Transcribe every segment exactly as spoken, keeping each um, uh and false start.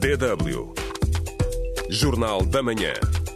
D W Jornal da Manhã.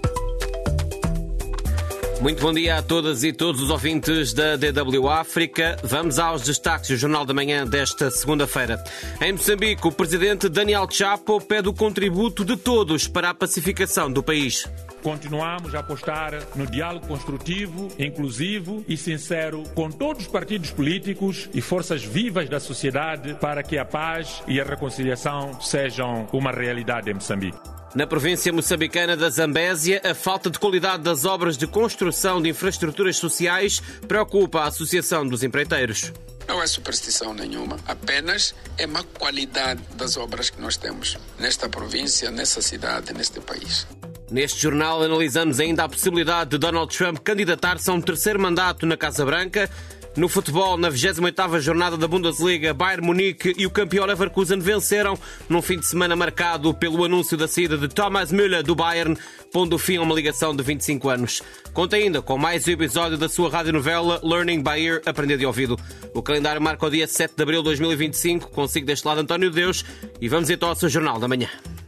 Muito bom dia a todas e todos os ouvintes da D W África. Vamos aos destaques do Jornal da Manhã desta segunda-feira. Em Moçambique, o presidente Daniel Chapo pede o contributo de todos para a pacificação do país. Continuamos a apostar no diálogo construtivo, inclusivo e sincero com todos os partidos políticos e forças vivas da sociedade para que a paz e a reconciliação sejam uma realidade em Moçambique. Na província moçambicana da Zambésia, a falta de qualidade das obras de construção de infraestruturas sociais preocupa a Associação dos Empreiteiros. Não é superstição nenhuma, apenas é má qualidade das obras que nós temos nesta província, nessa cidade, neste país. Neste jornal analisamos ainda a possibilidade de Donald Trump candidatar-se a um terceiro mandato na Casa Branca. No futebol, na vigésima oitava jornada da Bundesliga, Bayern Munique e o campeão Leverkusen venceram num fim de semana marcado pelo anúncio da saída de Thomas Müller do Bayern, pondo fim a uma ligação de vinte e cinco anos. Conta ainda com mais um episódio da sua radionovela Learning by Ear, Aprender de Ouvido. O calendário marca o dia sete de abril de dois mil e vinte e cinco. Consigo deste lado António Deus e vamos então ao seu Jornal da Manhã.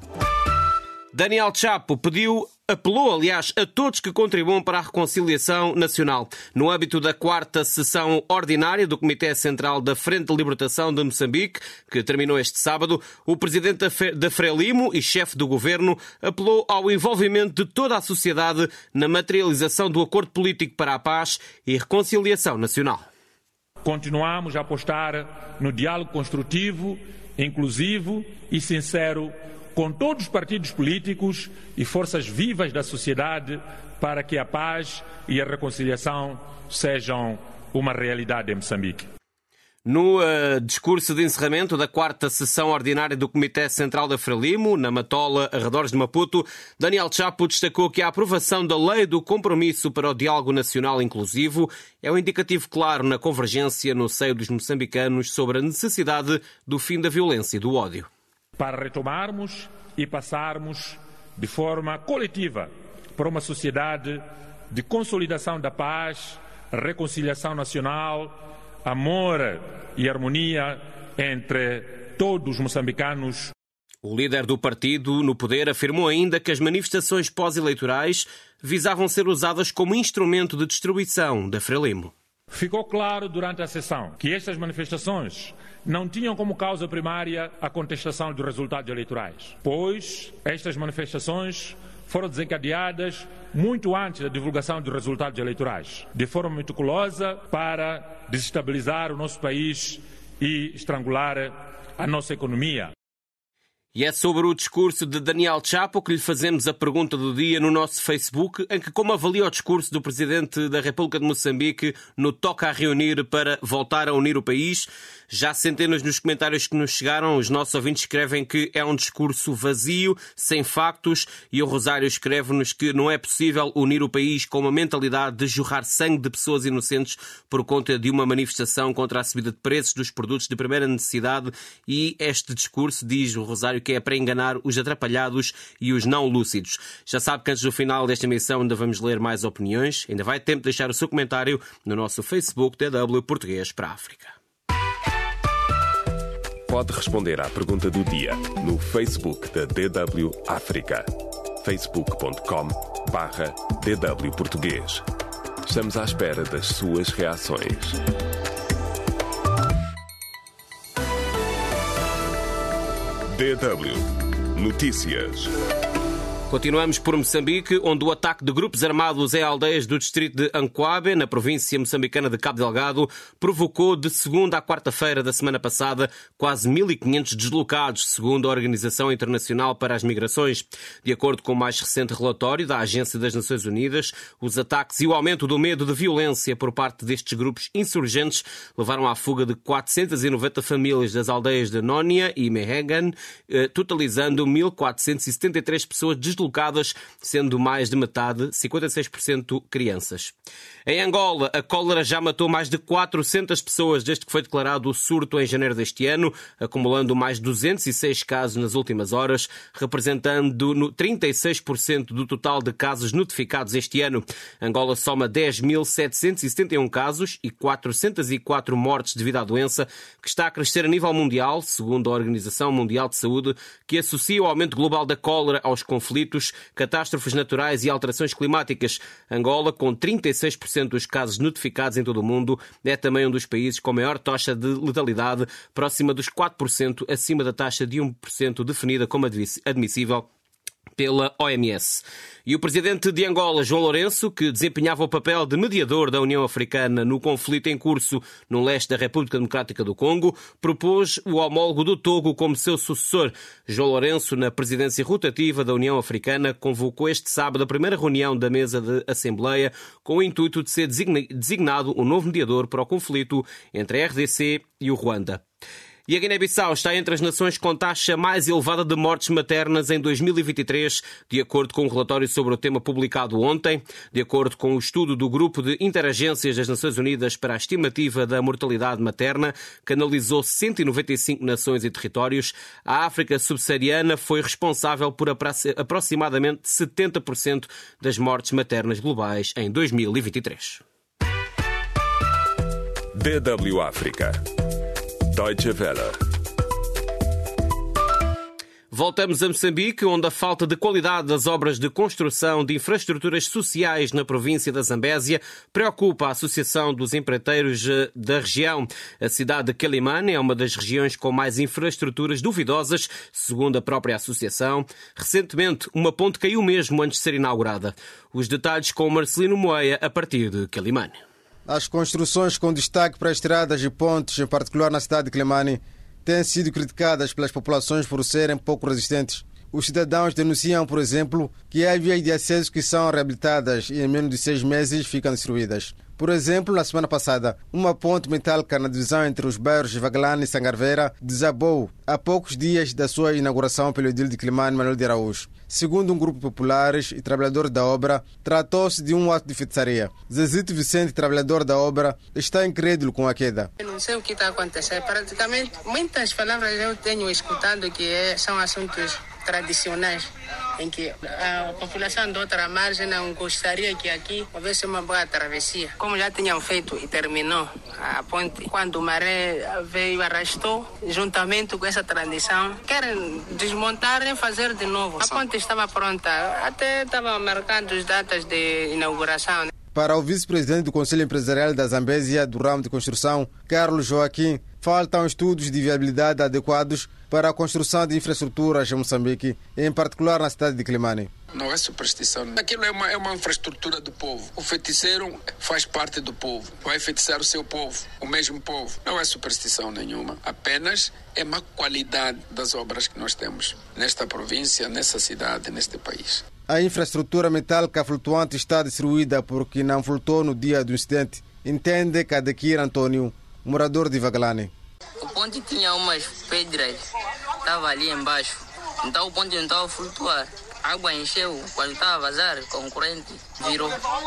Daniel Chapo pediu, apelou, aliás, a todos que contribuam para a reconciliação nacional. No âmbito da quarta sessão ordinária do Comitê Central da Frente de Libertação de Moçambique, que terminou este sábado, o presidente da Frelimo e chefe do governo apelou ao envolvimento de toda a sociedade na materialização do acordo político para a paz e reconciliação nacional. Continuamos a apostar no diálogo construtivo, inclusivo e sincero com todos os partidos políticos e forças vivas da sociedade para que a paz e a reconciliação sejam uma realidade em Moçambique. No uh, discurso de encerramento da quarta sessão ordinária do Comitê Central da Frelimo, na Matola, arredores de Maputo, Daniel Chapo destacou que a aprovação da Lei do Compromisso para o Diálogo Nacional Inclusivo é um indicativo claro na convergência no seio dos moçambicanos sobre a necessidade do fim da violência e do ódio. Para retomarmos e passarmos de forma coletiva para uma sociedade de consolidação da paz, reconciliação nacional, amor e harmonia entre todos os moçambicanos. O líder do partido no poder afirmou ainda que as manifestações pós-eleitorais visavam ser usadas como instrumento de destruição da Frelimo. Ficou claro durante a sessão que estas manifestações não tinham como causa primária a contestação dos resultados eleitorais, pois estas manifestações foram desencadeadas muito antes da divulgação dos resultados eleitorais, de forma meticulosa para desestabilizar o nosso país e estrangular a nossa economia. E é sobre o discurso de Daniel Chapo que lhe fazemos a pergunta do dia no nosso Facebook, em que como avalia o discurso do Presidente da República de Moçambique no toque a reunir para voltar a unir o país. Já centenas nos comentários que nos chegaram, os nossos ouvintes escrevem que é um discurso vazio, sem factos, e o Rosário escreve-nos que não é possível unir o país com uma mentalidade de jorrar sangue de pessoas inocentes por conta de uma manifestação contra a subida de preços dos produtos de primeira necessidade, e este discurso, diz o Rosário, que é para enganar os atrapalhados e os não lúcidos. Já sabe que antes do final desta emissão ainda vamos ler mais opiniões. Ainda vai tempo de deixar o seu comentário no nosso Facebook D W Português para a África. Pode responder à pergunta do dia no Facebook da D W África. facebook ponto com barra D W Português. Estamos à espera das suas reações. D W Notícias. Continuamos por Moçambique, onde o ataque de grupos armados em aldeias do distrito de Ancoabe, na província moçambicana de Cabo Delgado, provocou de segunda à quarta-feira da semana passada quase mil e quinhentos deslocados, segundo a Organização Internacional para as Migrações. De acordo com o mais recente relatório da Agência das Nações Unidas, os ataques e o aumento do medo de violência por parte destes grupos insurgentes levaram à fuga de quatrocentas e noventa famílias das aldeias de Nónia e Mehegan, totalizando mil quatrocentas e setenta e três pessoas deslocadas deslocadas, sendo mais de metade, cinquenta e seis por cento, crianças. Em Angola, a cólera já matou mais de quatrocentas pessoas desde que foi declarado o surto em janeiro deste ano, acumulando mais duzentos e seis casos nas últimas horas, representando trinta e seis por cento do total de casos notificados este ano. Angola soma dez mil setecentos e setenta e um casos e quatrocentas e quatro mortes devido à doença, que está a crescer a nível mundial, segundo a Organização Mundial de Saúde, que associa o aumento global da cólera aos conflitos, catástrofes naturais e alterações climáticas. Angola, com trinta e seis por cento dos casos notificados em todo o mundo, é também um dos países com maior taxa de letalidade, próxima dos quatro por cento, acima da taxa de um por cento definida como admissível pela O M S. E o presidente de Angola, João Lourenço, que desempenhava o papel de mediador da União Africana no conflito em curso no leste da República Democrática do Congo, propôs o homólogo do Togo como seu sucessor. João Lourenço, na presidência rotativa da União Africana, convocou este sábado a primeira reunião da mesa de Assembleia com o intuito de ser designado o novo mediador para o conflito entre a R D C e o Ruanda. E a Guiné-Bissau está entre as nações com taxa mais elevada de mortes maternas em dois mil e vinte e três, de acordo com um relatório sobre o tema publicado ontem. De acordo com o estudo do Grupo de Interagências das Nações Unidas para a Estimativa da Mortalidade Materna, que analisou cento e noventa e cinco nações e territórios, a África subsaariana foi responsável por aproximadamente setenta por cento das mortes maternas globais em dois mil e vinte e três. D W África. Deutsche Welle. Voltamos a Moçambique, onde a falta de qualidade das obras de construção de infraestruturas sociais na província da Zambésia preocupa a Associação dos Empreiteiros da região. A cidade de Quelimane é uma das regiões com mais infraestruturas duvidosas, segundo a própria associação. Recentemente, uma ponte caiu mesmo antes de ser inaugurada. Os detalhes com Marcelino Moeia, a partir de Quelimane. As construções com destaque para estradas e pontes, em particular na cidade de Quelimane, têm sido criticadas pelas populações por serem pouco resistentes. Os cidadãos denunciam, por exemplo, que há vias de acesso que são reabilitadas e em menos de seis meses ficam destruídas. Por exemplo, na semana passada, uma ponte metálica na divisão entre os bairros Vaglane e Sangarveira desabou há poucos dias da sua inauguração pelo edil de Quelimane, Manuel de Araújo. Segundo um grupo de populares e trabalhadores da obra, tratou-se de um ato de feitiçaria. Zezito Vicente, trabalhador da obra, está incrédulo com a queda. Eu não sei o que está acontecendo. Praticamente, muitas palavras eu tenho escutado que é, são assuntos tradicionais, em que a população de outra margem não gostaria que aqui houvesse uma boa travessia. Como já tinham feito e terminou a ponte, quando o maré veio, arrastou, juntamente com essa tradição, querem desmontar e fazer de novo. A ponte estava pronta, até estavam marcadas datas de inauguração. Para o vice-presidente do Conselho Empresarial da Zambésia, do ramo de construção, Carlos Joaquim, faltam estudos de viabilidade adequados para a construção de infraestruturas em Moçambique, em particular na cidade de Quelimane. Não é superstição. Aquilo é uma, é uma infraestrutura do povo. O feiticeiro faz parte do povo. Vai feitiçar o seu povo, o mesmo povo. Não é superstição nenhuma. Apenas é má qualidade das obras que nós temos nesta província, nessa cidade, neste país. A infraestrutura metálica flutuante está destruída porque não flutuou no dia do incidente, entende Kadekir Antônio, morador de Vaglane. O ponte tinha umas pedras, estava ali embaixo, então o ponte não estava a flutuar. A água encheu, quando estava a vazar, com corrente, virou,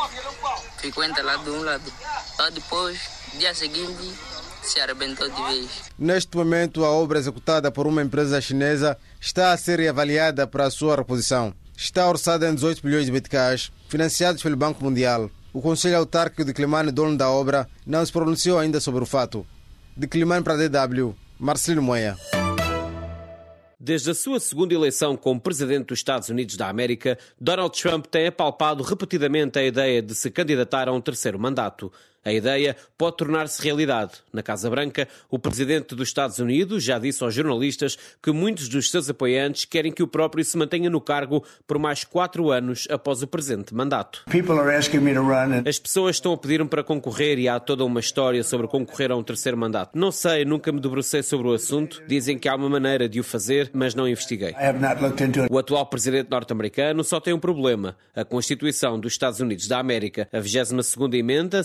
ficou entalado de um lado. Só depois, dia seguinte, se arrebentou de vez. Neste momento, a obra executada por uma empresa chinesa está a ser reavaliada para a sua reposição. Está orçada em dezoito bilhões de meticais, financiados pelo Banco Mundial. O Conselho Autárquico de Quelimane, dono da obra, não se pronunciou ainda sobre o fato. De Quelimane para a D W, Marcelino Moeia. Desde a sua segunda eleição como presidente dos Estados Unidos da América, Donald Trump tem apalpado repetidamente a ideia de se candidatar a um terceiro mandato. A ideia pode tornar-se realidade. Na Casa Branca, o presidente dos Estados Unidos já disse aos jornalistas que muitos dos seus apoiantes querem que o próprio se mantenha no cargo por mais quatro anos após o presente mandato. As pessoas estão a pedir-me para concorrer e há toda uma história sobre concorrer a um terceiro mandato. Não sei, nunca me debrucei sobre o assunto. Dizem que há uma maneira de o fazer, mas não investiguei. O atual presidente norte-americano só tem um problema. A Constituição dos Estados Unidos da América, a vigésima segunda emenda, cita que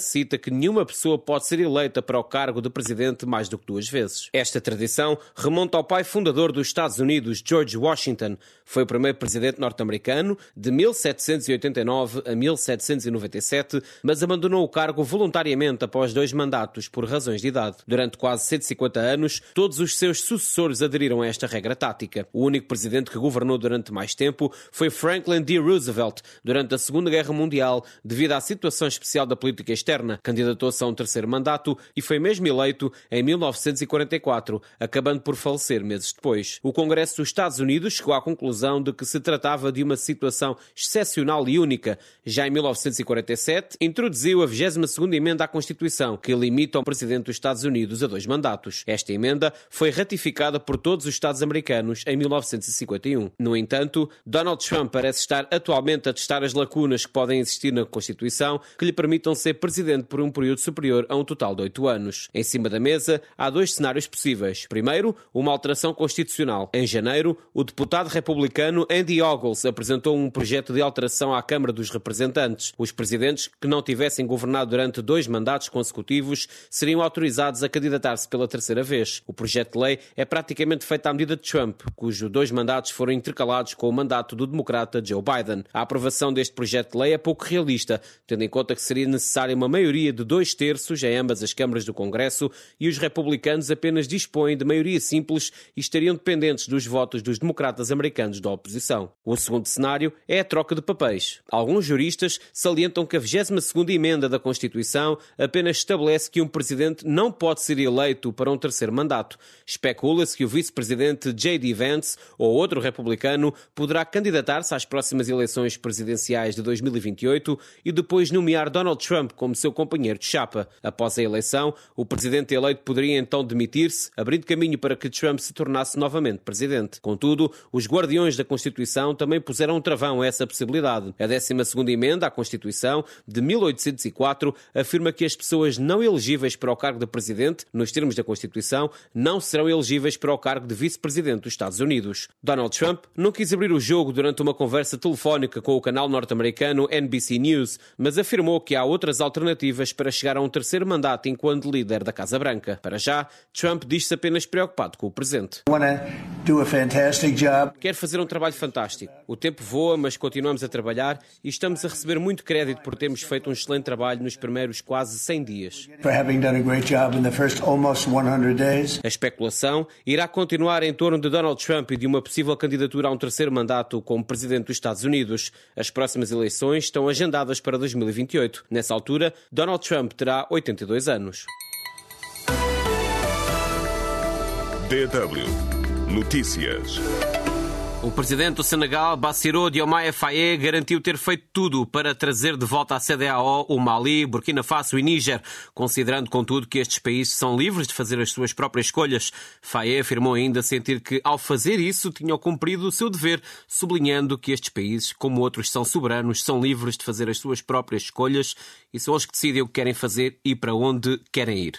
que nenhuma pessoa pode ser eleita para o cargo de presidente mais do que duas vezes. Esta tradição remonta ao pai fundador dos Estados Unidos, George Washington. Foi o primeiro presidente norte-americano de mil setecentos e oitenta e nove a mil setecentos e noventa e sete, mas abandonou o cargo voluntariamente após dois mandatos por razões de idade. Durante quase cento e cinquenta anos, todos os seus sucessores aderiram a esta regra tática. O único presidente que governou durante mais tempo foi Franklin D. Roosevelt, durante a Segunda Guerra Mundial, devido à situação especial da política externa. Candidatou-se a um terceiro mandato e foi mesmo eleito em mil novecentos e quarenta e quatro, acabando por falecer meses depois. O Congresso dos Estados Unidos chegou à conclusão de que se tratava de uma situação excepcional e única. Já em mil novecentos e quarenta e sete, introduziu a vigésima segunda emenda à Constituição, que limita o presidente dos Estados Unidos a dois mandatos. Esta emenda foi ratificada por todos os Estados americanos em mil novecentos e cinquenta e um. No entanto, Donald Trump parece estar atualmente a testar as lacunas que podem existir na Constituição que lhe permitam ser presidente por um período superior a um total de oito anos. Em cima da mesa, há dois cenários possíveis. Primeiro, uma alteração constitucional. Em janeiro, o deputado republicano Andy Ogles apresentou um projeto de alteração à Câmara dos Representantes. Os presidentes que não tivessem governado durante dois mandatos consecutivos seriam autorizados a candidatar-se pela terceira vez. O projeto de lei é praticamente feito à medida de Trump, cujos dois mandatos foram intercalados com o mandato do democrata Joe Biden. A aprovação deste projeto de lei é pouco realista, tendo em conta que seria necessária uma maioria de dois terços em ambas as câmaras do Congresso e os republicanos apenas dispõem de maioria simples e estariam dependentes dos votos dos democratas americanos da oposição. O segundo cenário é a troca de papéis. Alguns juristas salientam que a vigésima segunda emenda da Constituição apenas estabelece que um presidente não pode ser eleito para um terceiro mandato. Especula-se que o vice-presidente J D Vance ou outro republicano poderá candidatar-se às próximas eleições presidenciais de dois mil e vinte e oito e depois nomear Donald Trump como seu companheiro de chapa. Após a eleição, o presidente eleito poderia então demitir-se, abrindo caminho para que Trump se tornasse novamente presidente. Contudo, os guardiões da Constituição também puseram um travão a essa possibilidade. A décima segunda emenda à Constituição, de mil oitocentos e quatro, afirma que as pessoas não elegíveis para o cargo de presidente, nos termos da Constituição, não serão elegíveis para o cargo de vice-presidente dos Estados Unidos. Donald Trump não quis abrir o jogo durante uma conversa telefónica com o canal norte-americano N B C News, mas afirmou que há outras alternativas para chegar a um terceiro mandato enquanto líder da Casa Branca. Para já, Trump diz-se apenas preocupado com o presente. Quero fazer um trabalho fantástico. O tempo voa, mas continuamos a trabalhar e estamos a receber muito crédito por termos feito um excelente trabalho nos primeiros quase cem dias. A especulação irá continuar em torno de Donald Trump e de uma possível candidatura a um terceiro mandato como presidente dos Estados Unidos. As próximas eleições estão agendadas para dois mil e vinte e oito. Nessa altura, Donald Trump terá oitenta e dois anos. D W Notícias. O presidente do Senegal, Bassirou Diomaye Faye, garantiu ter feito tudo para trazer de volta à C D A O o Mali, Burkina Faso e Níger, considerando, contudo, que estes países são livres de fazer as suas próprias escolhas. Faye afirmou ainda sentir que, ao fazer isso, tinham cumprido o seu dever, sublinhando que estes países, como outros são soberanos, são livres de fazer as suas próprias escolhas e são eles que decidem o que querem fazer e para onde querem ir.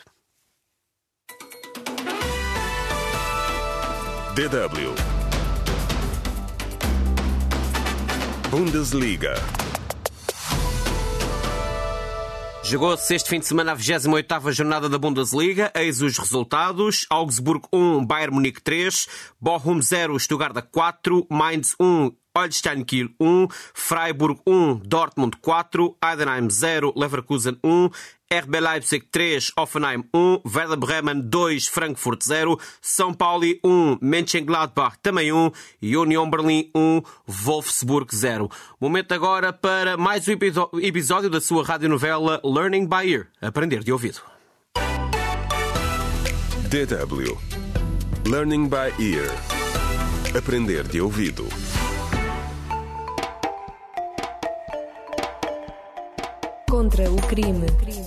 D W Bundesliga. Jogou-se este fim de semana a vigésima oitava jornada da Bundesliga. Eis os resultados: Augsburg um, Bayern Munique três, Bochum zero, Stuttgart quatro, Mainz um, Holstein Kiel um, Freiburg um, Dortmund quatro, Heidenheim zero, Leverkusen um, R B Leipzig três, Hoffenheim um, Werder Bremen dois, Frankfurt zero, São Paulo um, Mönchengladbach também um e Union Berlim um, Wolfsburg zero. Momento agora para mais um episódio da sua radionovela Learning by Ear, Aprender de Ouvido. D W Learning by Ear, Aprender de Ouvido. Contra o crime.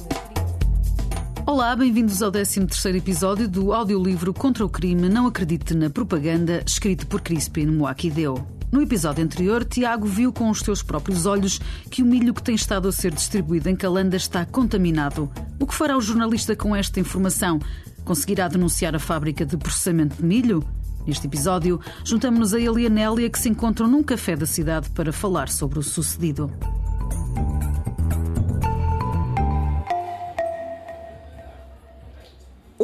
Olá, bem-vindos ao décimo terceiro episódio do audiolivro Contra o crime, Não acredite na propaganda, escrito por Crispin Mwakideu. No episódio anterior, Tiago viu com os seus próprios olhos que o milho que tem estado a ser distribuído em Calanda está contaminado. O que fará o jornalista com esta informação? Conseguirá denunciar a fábrica de processamento de milho? Neste episódio, juntamos-nos a ele e a Nélia, que se encontram num café da cidade para falar sobre o sucedido.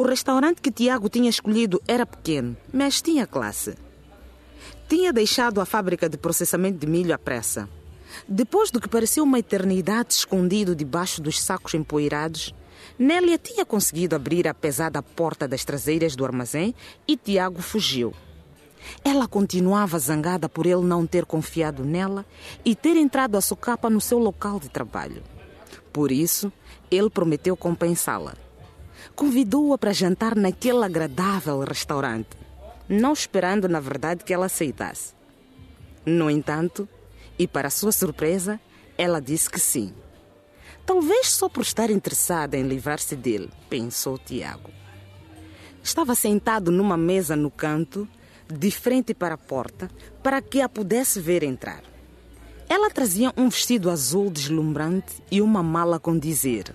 O restaurante que Tiago tinha escolhido era pequeno, mas tinha classe. Tinha deixado a fábrica de processamento de milho à pressa. Depois do que parecia uma eternidade escondido debaixo dos sacos empoeirados, Nélia tinha conseguido abrir a pesada porta das traseiras do armazém e Tiago fugiu. Ela continuava zangada por ele não ter confiado nela e ter entrado a socapa no seu local de trabalho. Por isso, ele prometeu compensá-la. Convidou-a para jantar naquele agradável restaurante, não esperando, na verdade, que ela aceitasse. No entanto, e para sua surpresa, ela disse que sim. Talvez só por estar interessada em livrar-se dele, pensou Tiago. Estava sentado numa mesa no canto, de frente para a porta, para que a pudesse ver entrar. Ela trazia um vestido azul deslumbrante e uma mala com dizer: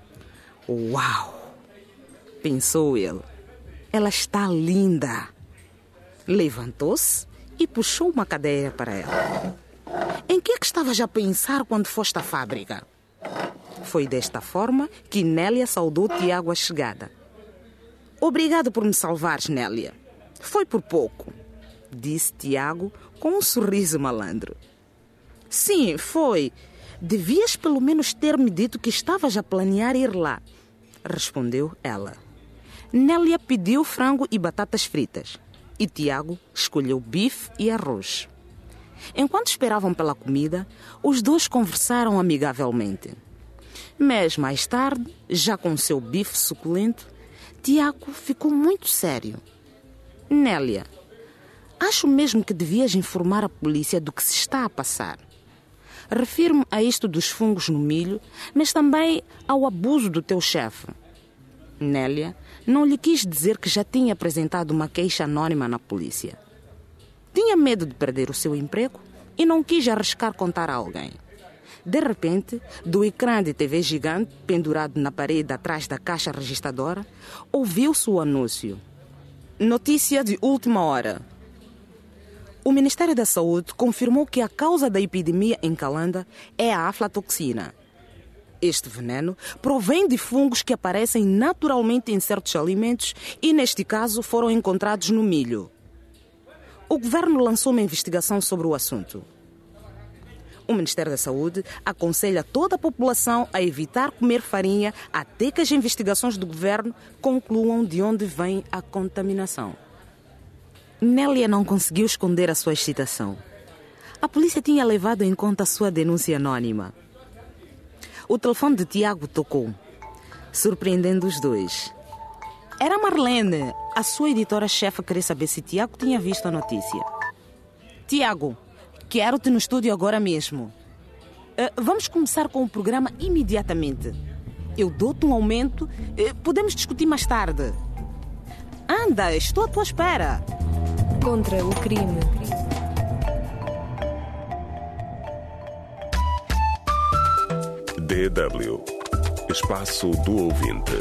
"Uau!", pensou ele. Ela está linda. Levantou-se e puxou uma cadeira para ela. Em que é que estavas a pensar quando foste à fábrica? Foi desta forma que Nélia saudou Tiago à chegada. Obrigado por me salvares, Nélia. Foi por pouco, disse Tiago com um sorriso malandro. Sim, foi. Devias pelo menos ter-me dito que estavas a planear ir lá, respondeu ela. Nélia pediu frango e batatas fritas e Tiago escolheu bife e arroz. Enquanto esperavam pela comida, os dois conversaram amigavelmente. Mas mais tarde, já com seu bife suculento, Tiago ficou muito sério. Nélia, acho mesmo que devias informar a polícia do que se está a passar. Refiro-me a isto dos fungos no milho, mas também ao abuso do teu chefe. Nélia não lhe quis dizer que já tinha apresentado uma queixa anônima na polícia. Tinha medo de perder o seu emprego e não quis arriscar contar a alguém. De repente, do ecrã de T V gigante pendurado na parede atrás da caixa registradora, ouviu-se o anúncio. Notícia de última hora. O Ministério da Saúde confirmou que a causa da epidemia em Calanda é a aflatoxina. Este veneno provém de fungos que aparecem naturalmente em certos alimentos e, neste caso, foram encontrados no milho. O governo lançou uma investigação sobre o assunto. O Ministério da Saúde aconselha toda a população a evitar comer farinha até que as investigações do governo concluam de onde vem a contaminação. Nélia não conseguiu esconder a sua excitação. A polícia tinha levado em conta a sua denúncia anônima. O telefone de Tiago tocou, surpreendendo os dois. Era Marlene, a sua editora-chefe, queria saber se Tiago tinha visto a notícia. Tiago, quero-te no estúdio agora mesmo. Uh, vamos começar com o programa imediatamente. Eu dou-te um aumento. Uh, podemos discutir mais tarde. Anda, estou à tua espera. Contra o crime. D W. Espaço do ouvinte.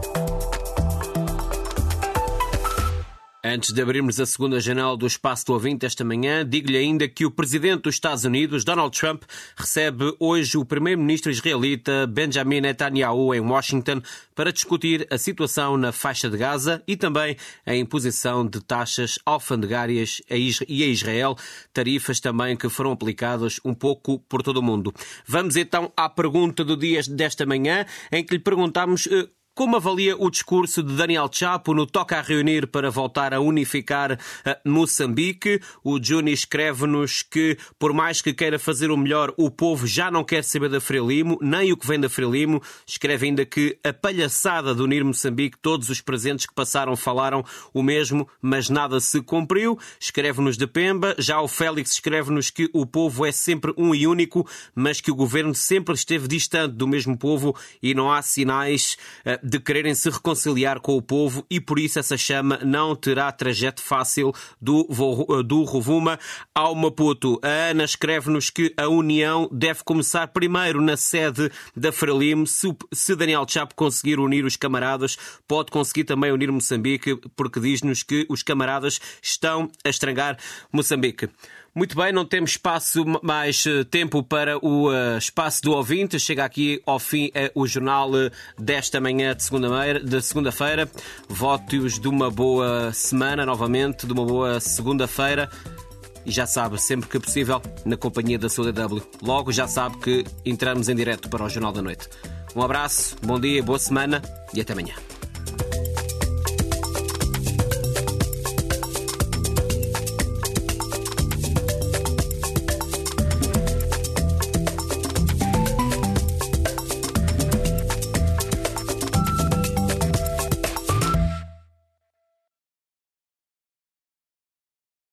Antes de abrirmos a segunda janela do Espaço do Ouvinte esta manhã, digo-lhe ainda que o presidente dos Estados Unidos, Donald Trump, recebe hoje o primeiro-ministro israelita Benjamin Netanyahu em Washington para discutir a situação na faixa de Gaza e também a imposição de taxas alfandegárias e a Israel, tarifas também que foram aplicadas um pouco por todo o mundo. Vamos então à pergunta do dia desta manhã, em que lhe perguntamos como avalia o discurso de Daniel Chapo no Toca a Reunir para voltar a unificar Moçambique? O Juni escreve-nos que, por mais que queira fazer o melhor, o povo já não quer saber da Frelimo, nem o que vem da Frelimo. Escreve ainda que a palhaçada de unir Moçambique, todos os presentes que passaram falaram o mesmo, mas nada se cumpriu. Escreve-nos de Pemba. Já o Félix escreve-nos que o povo é sempre um e único, mas que o governo sempre esteve distante do mesmo povo e não há sinais de quererem se reconciliar com o povo e por isso essa chama não terá trajeto fácil do, do Rovuma ao Maputo. A Ana escreve-nos que a união deve começar primeiro na sede da Frelimo. Se, se Daniel Chapo conseguir unir os camaradas, pode conseguir também unir Moçambique, porque diz-nos que os camaradas estão a estrangar Moçambique. Muito bem, não temos espaço mais tempo para o uh, espaço do ouvinte. Chega aqui ao fim uh, o jornal uh, desta manhã de segunda-feira. De segunda-feira. Votos de uma boa semana, novamente, de uma boa segunda-feira. E já sabe, sempre que possível, na companhia da sua D W. Logo já sabe que entramos em direto para o Jornal da Noite. Um abraço, bom dia, boa semana e até amanhã.